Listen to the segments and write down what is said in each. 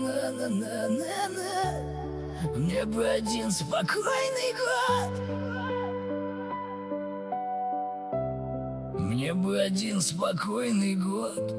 На-на-на-на-на. Мне бы один спокойный год. Мне бы один спокойный год.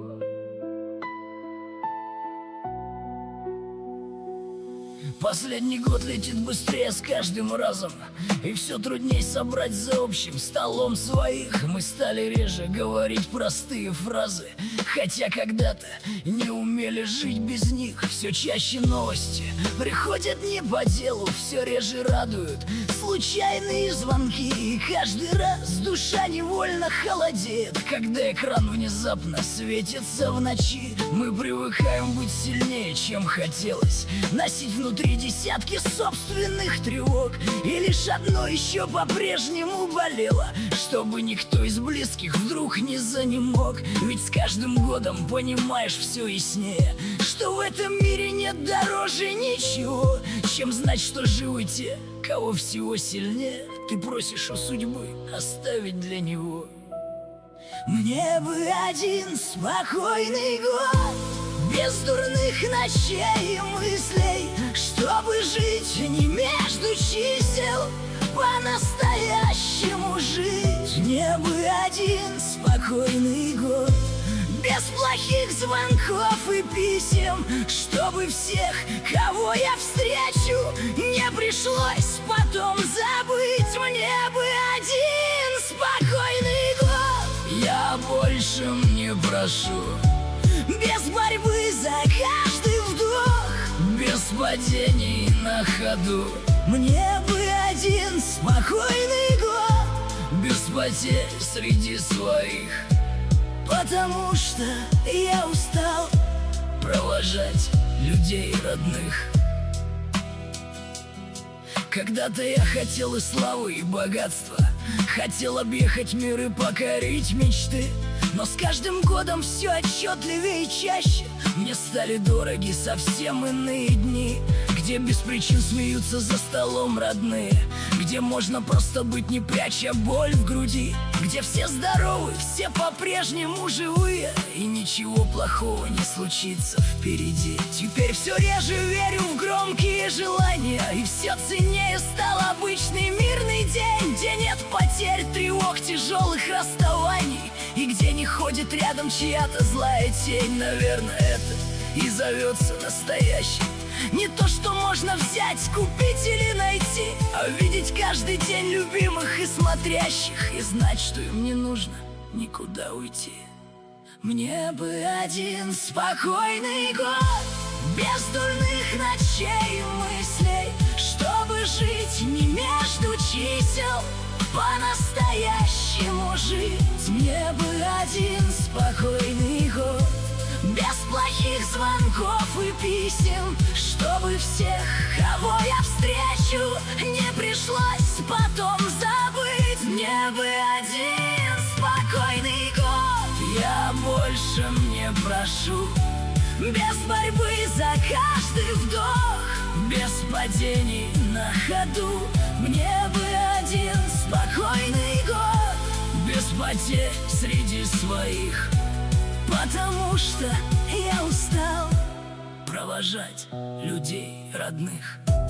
Последний год летит быстрее с каждым разом, и все трудней собрать за общим столом своих. Мы стали реже говорить простые фразы, хотя когда-то не умели жить без них. Все чаще новости приходят не по делу, все реже радуют случайные звонки. И каждый раз душа невольно холодеет, когда экран внезапно светится в ночи. Мы привыкаем быть сильнее, чем хотелось, носить внутри десятки собственных тревог. И лишь одно еще по-прежнему болело: чтобы никто из близких вдруг не занемог. Ведь с каждым годом понимаешь все яснее, что в этом мире нет дороже ничего, чем знать, что живы те, кого всего сильнее ты просишь у судьбы оставить для него. Мне бы один спокойный год, без дурных ночей и мыслей, чтобы жить не между чисел, по-настоящему жить. Мне бы один спокойный год, без плохих звонков и писем, чтобы всех, кого я встречу, не пришлось потом забыть. Мне бы один спокойный год. Я больше не прошу, без борьбы за каждый вдох, без падений на ходу. Мне бы один спокойный год, без потерь среди своих, потому что я устал провожать людей родных. Когда-то я хотел и славы, и богатства, хотел объехать мир и покорить мечты. Но с каждым годом все отчетливее и чаще мне стали дороги совсем иные дни, где без причин смеются за столом родные, где можно просто быть, не пряча боль в груди, где все здоровы, все по-прежнему живые, и ничего плохого не случится впереди. Теперь все реже верю в громкие желания, и все ценнее стал обычный мирный день, где нет потерь, тревог, тяжелых расставаний, и где не ходит рядом чья-то злая тень. Наверное, это и зовется настоящим. Не то, что можно взять, купить или найти, а видеть каждый день любимых и смотрящих, и знать, что им не нужно никуда уйти. Мне бы один спокойный год, без дурных ночей и мыслей, чтобы жить не между чисел, по-настоящему жить. Мне бы один спокойный год, без плохих звонков и писем, чтобы всех, кого я встречу, не пришлось потом забыть. Мне бы один спокойный год. Я больше не прошу, без борьбы за каждый вдох, без падений на ходу. Мне бы один спокойный год, без потерь среди своих, потому что я устал провожать людей родных.